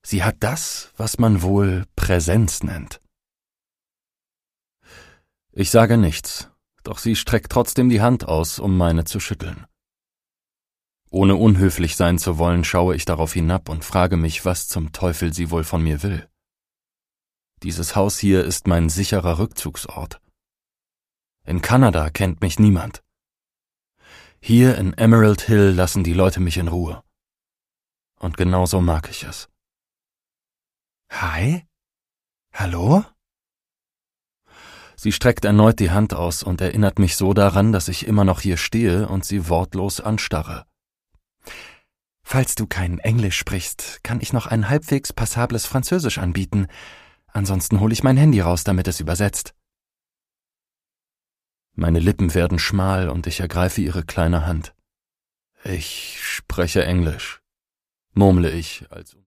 Sie hat das, was man wohl Präsenz nennt. Ich sage nichts, doch sie streckt trotzdem die Hand aus, um meine zu schütteln. Ohne unhöflich sein zu wollen, schaue ich darauf hinab und frage mich, was zum Teufel sie wohl von mir will. Dieses Haus hier ist mein sicherer Rückzugsort. In Kanada kennt mich niemand. Hier in Emerald Hill lassen die Leute mich in Ruhe. Und genauso mag ich es. Hi? Hallo? Sie streckt erneut die Hand aus und erinnert mich so daran, dass ich immer noch hier stehe und sie wortlos anstarre. Falls du kein Englisch sprichst, kann ich noch ein halbwegs passables Französisch anbieten. Ansonsten hole ich mein Handy raus, damit es übersetzt. Meine Lippen werden schmal und ich ergreife ihre kleine Hand. Ich spreche Englisch, murmle ich, als